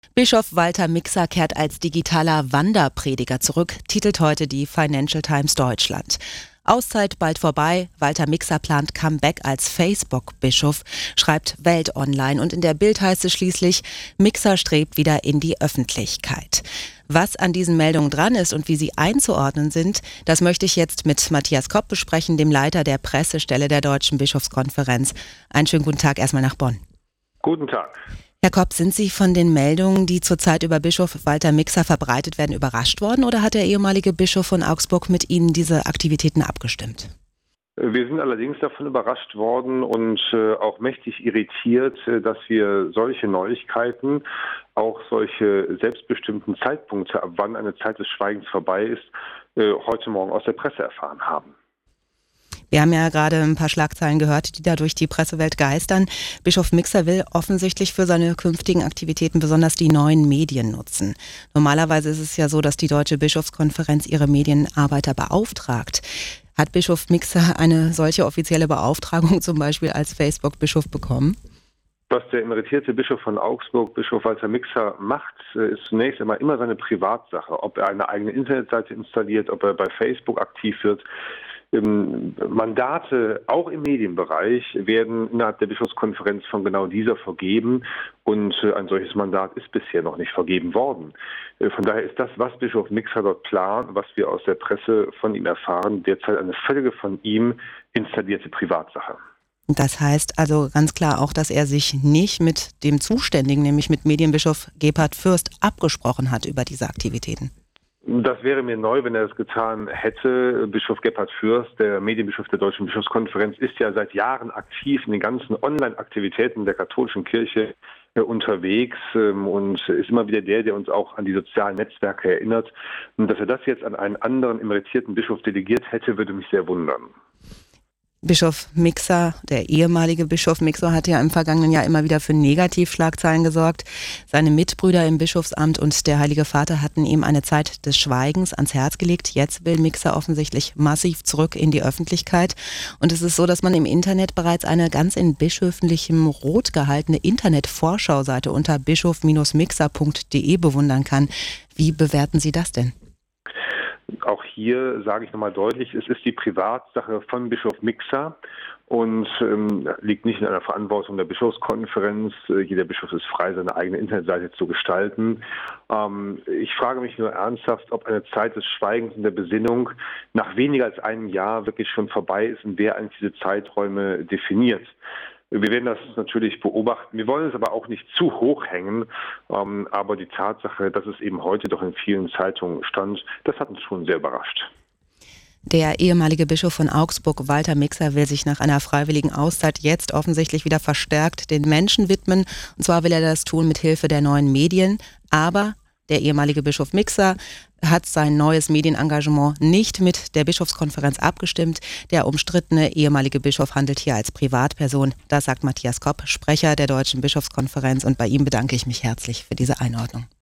Bischof Walter Mixer kehrt als digitaler Wanderprediger zurück, titelt heute die Financial Times Deutschland. Auszeit bald vorbei, Walter Mixer plant Comeback als Facebook-Bischof, schreibt Welt Online. Und in der Bild heißt es schließlich, Mixer strebt wieder in die Öffentlichkeit. Was an diesen Meldungen dran ist und wie sie einzuordnen sind, das möchte ich jetzt mit Matthias Kopp besprechen, dem Leiter der Pressestelle der Deutschen Bischofskonferenz. Einen schönen guten Tag erstmal nach Bonn. Guten Tag. Herr Kopp, sind Sie von den Meldungen, die zurzeit über Bischof Walter Mixer verbreitet werden, überrascht worden oder hat der ehemalige Bischof von Augsburg mit Ihnen diese Aktivitäten abgestimmt? Wir sind allerdings davon überrascht worden und auch mächtig irritiert, dass wir solche Neuigkeiten, auch solche selbstbestimmten Zeitpunkte, ab wann eine Zeit des Schweigens vorbei ist, heute Morgen aus der Presse erfahren haben. Wir haben ja gerade ein paar Schlagzeilen gehört, die da durch die Pressewelt geistern. Bischof Mixer will offensichtlich für seine künftigen Aktivitäten besonders die neuen Medien nutzen. Normalerweise ist es ja so, dass die Deutsche Bischofskonferenz ihre Medienarbeiter beauftragt. Hat Bischof Mixer eine solche offizielle Beauftragung zum Beispiel als Facebook-Bischof bekommen? Was der emeritierte Bischof von Augsburg, Bischof Walter Mixer, macht, ist zunächst einmal immer seine Privatsache. Ob er eine eigene Internetseite installiert, ob er bei Facebook aktiv wird. Mandate, auch im Medienbereich, werden innerhalb der Bischofskonferenz von genau dieser vergeben und ein solches Mandat ist bisher noch nicht vergeben worden. Von daher ist das, was Bischof Mixer dort plant, was wir aus der Presse von ihm erfahren, derzeit eine völlige von ihm installierte Privatsache. Das heißt also ganz klar auch, dass er sich nicht mit dem Zuständigen, nämlich mit Medienbischof Gebhard Fürst, abgesprochen hat über diese Aktivitäten. Das wäre mir neu, wenn er das getan hätte. Bischof Gebhard Fürst, der Medienbischof der Deutschen Bischofskonferenz, ist ja seit Jahren aktiv in den ganzen Online-Aktivitäten der katholischen Kirche unterwegs und ist immer wieder der uns auch an die sozialen Netzwerke erinnert. Und dass er das jetzt an einen anderen emeritierten Bischof delegiert hätte, würde mich sehr wundern. Bischof Mixer, der ehemalige Bischof Mixer, hat ja im vergangenen Jahr immer wieder für Negativschlagzeilen gesorgt. Seine Mitbrüder im Bischofsamt und der Heilige Vater hatten ihm eine Zeit des Schweigens ans Herz gelegt. Jetzt will Mixer offensichtlich massiv zurück in die Öffentlichkeit. Und es ist so, dass man im Internet bereits eine ganz in bischöflichem Rot gehaltene Internet-Vorschauseite unter bischof-mixer.de bewundern kann. Wie bewerten Sie das denn? Auch hier sage ich nochmal deutlich, es ist die Privatsache von Bischof Mixer und liegt nicht in einer Verantwortung der Bischofskonferenz. Jeder Bischof ist frei, seine eigene Internetseite zu gestalten. Ich frage mich nur ernsthaft, ob eine Zeit des Schweigens und der Besinnung nach weniger als einem Jahr wirklich schon vorbei ist und wer eigentlich diese Zeiträume definiert. Wir werden das natürlich beobachten. Wir wollen es aber auch nicht zu hoch hängen. Aber die Tatsache, dass es eben heute doch in vielen Zeitungen stand, das hat uns schon sehr überrascht. Der ehemalige Bischof von Augsburg, Walter Mixer, will sich nach einer freiwilligen Auszeit jetzt offensichtlich wieder verstärkt den Menschen widmen. Und zwar will er das tun mit Hilfe der neuen Medien. Aber der ehemalige Bischof Mixer hat sein neues Medienengagement nicht mit der Bischofskonferenz abgestimmt. Der umstrittene ehemalige Bischof handelt hier als Privatperson. Das sagt Matthias Kopp, Sprecher der Deutschen Bischofskonferenz. Und bei ihm bedanke ich mich herzlich für diese Einordnung.